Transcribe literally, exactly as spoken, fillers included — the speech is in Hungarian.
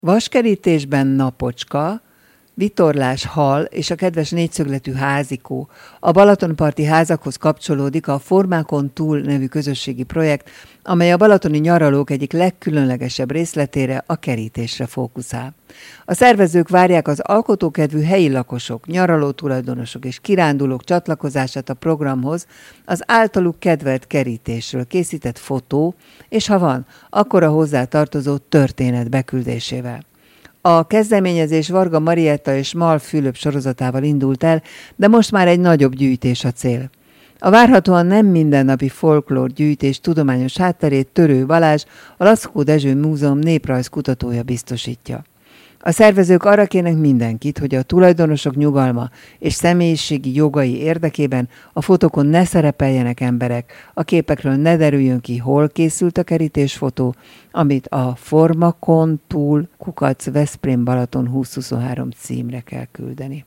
Vaskerítésben napocska, vitorlás hal és a kedves négyszögletű házikó. A Balatonparti házakhoz kapcsolódik a Formákon túl nevű közösségi projekt, amely a balatoni nyaralók egyik legkülönlegesebb részletére, a kerítésre fókuszál. A szervezők várják az alkotókedvű helyi lakosok, nyaraló tulajdonosok és kirándulók csatlakozását a programhoz az általuk kedvelt kerítésről készített fotó, és ha van, akkor a hozzá tartozó történet beküldésével. A kezdeményezés Varga Marietta és Mal Fülöp sorozatával indult el, de most már egy nagyobb gyűjtés a cél. A várhatóan nem mindennapi folklór gyűjtés tudományos hátterét Törő Balázs, a Laczkó Dezső Múzeum néprajz kutatója biztosítja. A szervezők arra kérnek mindenkit, hogy a tulajdonosok nyugalma és személyiségi jogai érdekében a fotókon ne szerepeljenek emberek, a képekről ne derüljön ki, hol készült a kerítésfotó, amit a Formakon túl kukac Veszprém Balaton húsz huszonhárom címre kell küldeni.